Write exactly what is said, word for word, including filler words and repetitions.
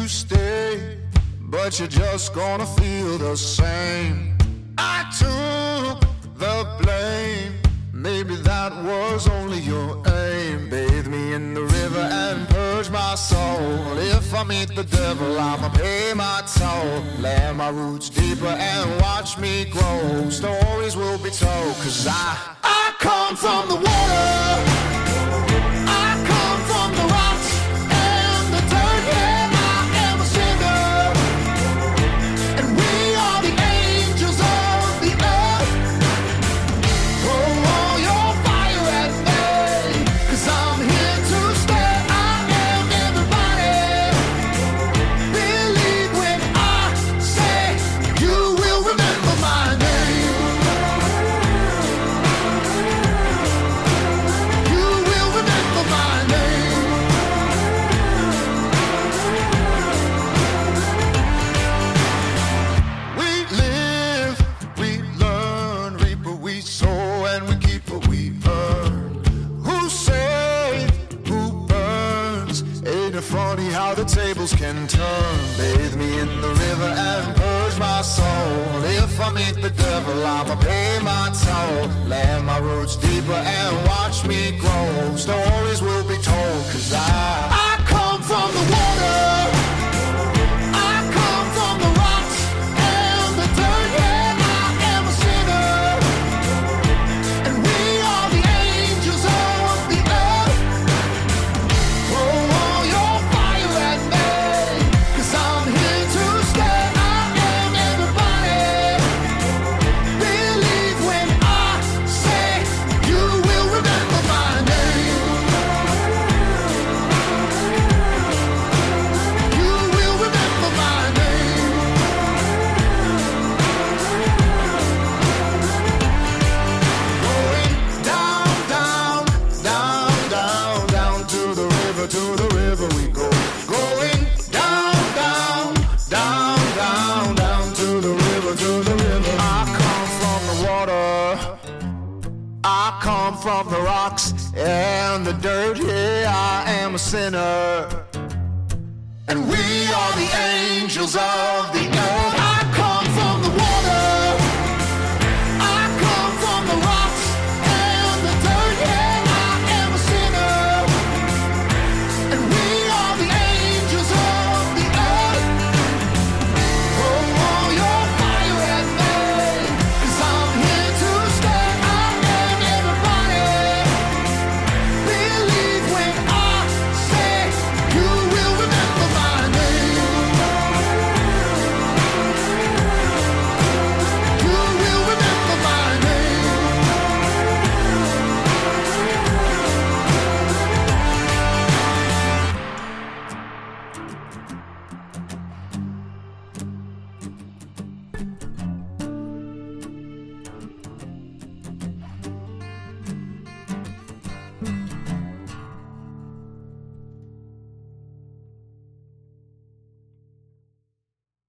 to stay, but you're just gonna feel the same. I took the blame, maybe that was only your aim. Bathe me in the river and purge my soul. If I meet the devil, I'ma pay my toll. Land my roots deeper and watch me grow. Stories will be told, cause I, I come from the water. Funny how the tables can turn. Bathe me in the river and purge my soul. If I meet the devil, I'ma pay my toll. Land my roots deeper and watch me grow. Stories will be told, cause I, I come from the water. To the river we go, going down, down, down, down, down to the river, to the river. I come from the water, I come from the rocks and the dirt. Yeah, I am a sinner, and we are the angels of the